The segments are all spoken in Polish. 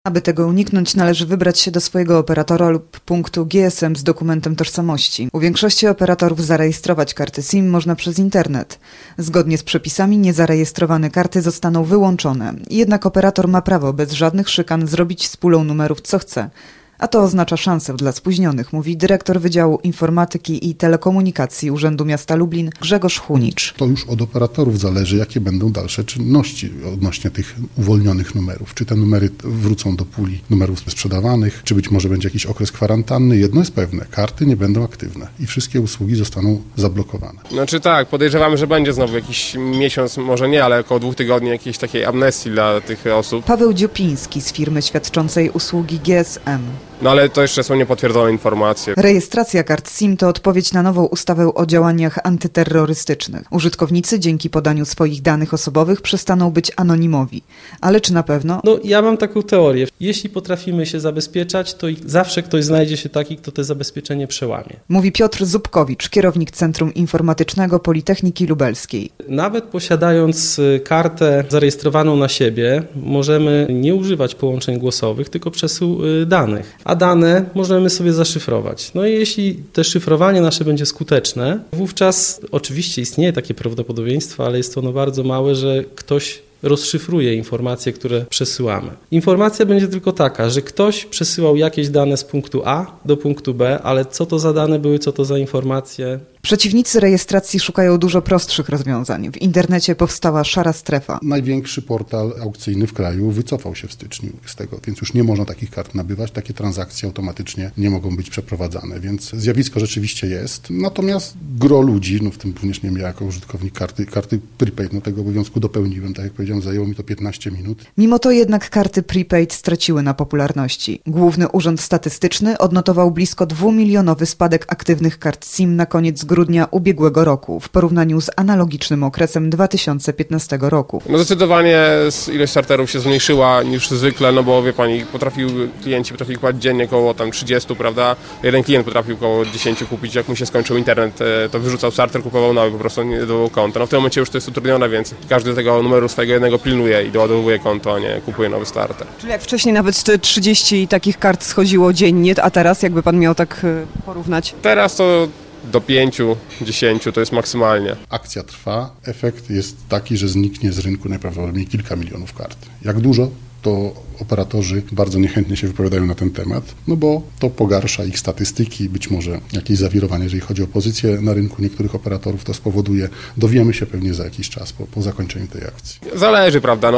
Aby tego uniknąć, należy wybrać się do swojego operatora lub punktu GSM z dokumentem tożsamości. U większości operatorów zarejestrować karty SIM można przez internet. Zgodnie z przepisami niezarejestrowane karty zostaną wyłączone. Jednak operator ma prawo bez żadnych szykan zrobić z pulą numerów co chce. A to oznacza szansę dla spóźnionych, mówi dyrektor Wydziału Informatyki i Telekomunikacji Urzędu Miasta Lublin Grzegorz Hunicz. To już od operatorów zależy, jakie będą dalsze czynności odnośnie tych uwolnionych numerów. Czy te numery wrócą do puli numerów sprzedawanych, czy być może będzie jakiś okres kwarantanny. Jedno jest pewne, karty nie będą aktywne i wszystkie usługi zostaną zablokowane. Znaczy tak, podejrzewamy, że będzie znowu jakiś miesiąc, może nie, ale około 2 tygodni jakiejś takiej amnestii dla tych osób. Paweł Dziupiński z firmy świadczącej usługi GSM. No ale to jeszcze są niepotwierdzone informacje. Rejestracja kart SIM to odpowiedź na nową ustawę o działaniach antyterrorystycznych. Użytkownicy dzięki podaniu swoich danych osobowych przestaną być anonimowi. Ale czy na pewno? Ja mam taką teorię. Jeśli potrafimy się zabezpieczać, to zawsze ktoś znajdzie się taki, kto to zabezpieczenie przełamie. Mówi Piotr Zubkowicz, kierownik Centrum Informatycznego Politechniki Lubelskiej. Nawet posiadając kartę zarejestrowaną na siebie, możemy nie używać połączeń głosowych, tylko przesył danych. A dane możemy sobie zaszyfrować. No i jeśli to szyfrowanie nasze będzie skuteczne, wówczas oczywiście istnieje takie prawdopodobieństwo, ale jest ono bardzo małe, że ktoś rozszyfruje informacje, które przesyłamy. Informacja będzie tylko taka, że ktoś przesyłał jakieś dane z punktu A do punktu B, ale co to za dane były, co to za informacje? Przeciwnicy rejestracji szukają dużo prostszych rozwiązań. W internecie powstała szara strefa. Największy portal aukcyjny w kraju wycofał się w styczniu z tego, więc już nie można takich kart nabywać, takie transakcje automatycznie nie mogą być przeprowadzane, więc zjawisko rzeczywiście jest. Natomiast gro ludzi, w tym również nie ja jako użytkownik karty prepaid, tego obowiązku dopełniłem, tak jak powiedziałem, zajęło mi to 15 minut. Mimo to jednak karty prepaid straciły na popularności. Główny Urząd Statystyczny odnotował blisko 2-milionowy spadek aktywnych kart SIM na koniec grudnia ubiegłego roku w porównaniu z analogicznym okresem 2015 roku. Zdecydowanie ilość starterów się zmniejszyła niż zwykle, bo wie pani, klienci potrafili kupować dziennie około 30, prawda? Jeden klient potrafił około 10 kupić, jak mu się skończył internet, to wyrzucał starter, kupował nowy, po prostu nie dodawał konta. W tym momencie już to jest utrudnione, więc każdy tego numeru swojego jednego pilnuje i doładowuje konto, a nie kupuje nowy starter. Czyli jak wcześniej nawet te 30 takich kart schodziło dziennie, a teraz jakby pan miał tak porównać? Teraz to do 5-10 to jest maksymalnie. Akcja trwa. Efekt jest taki, że zniknie z rynku najprawdopodobniej kilka milionów kart. Jak dużo? To operatorzy bardzo niechętnie się wypowiadają na ten temat, bo to pogarsza ich statystyki, być może jakieś zawirowanie, jeżeli chodzi o pozycję na rynku niektórych operatorów, to spowoduje. Dowiemy się pewnie za jakiś czas po zakończeniu tej akcji. Zależy, prawda,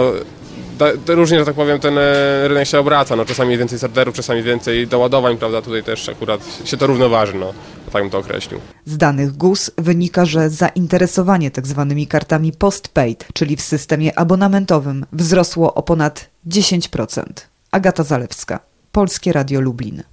różnie, że tak powiem, ten rynek się obraca, czasami więcej starterów, czasami więcej doładowań, prawda, tutaj też akurat się to równoważy, tak bym to określił. Z danych GUS wynika, że zainteresowanie tzw. kartami postpaid, czyli w systemie abonamentowym, wzrosło o ponad 10%. Agata Zalewska, Polskie Radio Lublin.